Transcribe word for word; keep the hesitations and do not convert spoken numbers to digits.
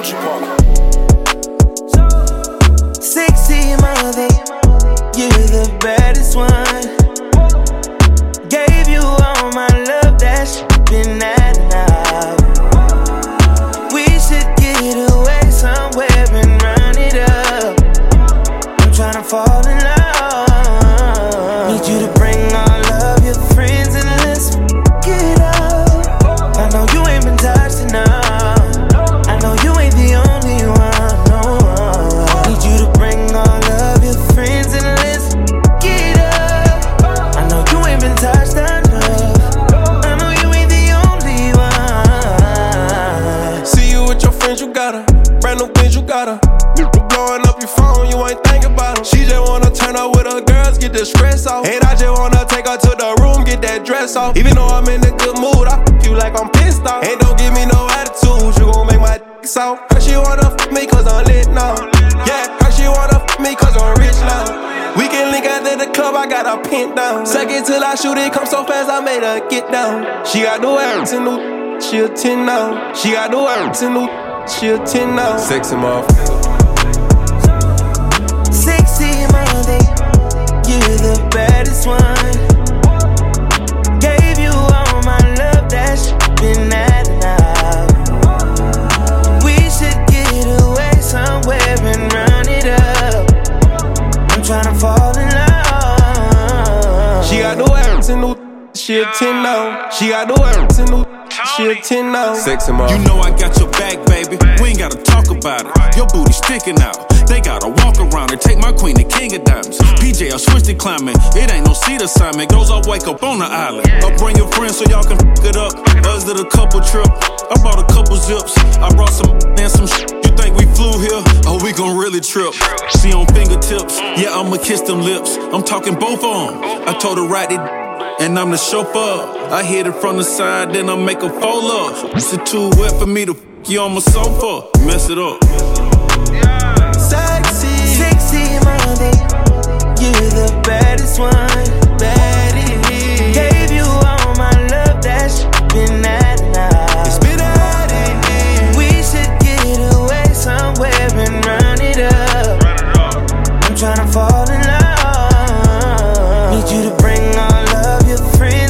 Ochi Park. Sexy mother, you're the baddest one. Gave you all my love, that shit been at now. We should get away somewhere and run it up. I'm tryna fall in love. Need you to bring all of your friends and let's get up. I know you ain't been touched enough. I know you ain't the only one, no. Need you to bring all of your friends and let's get up. I know you ain't been touched enough. I know you ain't the only one. See you with your friends, you got her. Brand new things, you got her. You blowing up your phone, you ain't thinking about her. She just wanna turn up with her girls, get the stress off. And I just wanna take her to the room, get that dress off. Even though I'm in a good mood, I f you like I'm pissed off. And don't give me no attitude, you gon' make my d*** soft. Her she wanna f me cause I'm lit now. Yeah, her she wanna f me cause I'm rich now. We can link after the club, I got her pinned down. Suck it till I shoot it, come so fast, I made her get down. She got no ass in new, she a ten now. She got no ass in new, she a ten now. Sexy motherfucker. Sexy mother, you're the baddest one. Gave you all my love, that shit been at now. We should get away somewhere and run it up. I'm tryna fall in love. She got no ass in new, she a ten now. She got no ass in new, she a ten now. Sexy motherfucker. You know I got your back, baby. We ain't gotta talk about it. Your booty sticking out. They gotta walk around and take my queen to King of Diamonds. P J, I switched to climbing. It ain't no seat assignment. Goes up, wake up on the island. I'll bring your friends so y'all can f it up. Us did a couple trip. I brought a couple zips. I brought some and some shit. You think we flew here? Oh, we gon' really trip. She on fingertips. Yeah, I'ma kiss them lips. I'm talking both of them. I told her right it. And I'm the chauffeur. I hit it from the side, then I make a fold up. It's too wet for me to f you on my sofa. Mess it up. Sexy, sexy mother, you're the baddest one. Baddest. Gave you all my love, that shit been at now. It's been at it. We should get away somewhere and run it up. I'm tryna fall in love. Need you to bring all of your friends.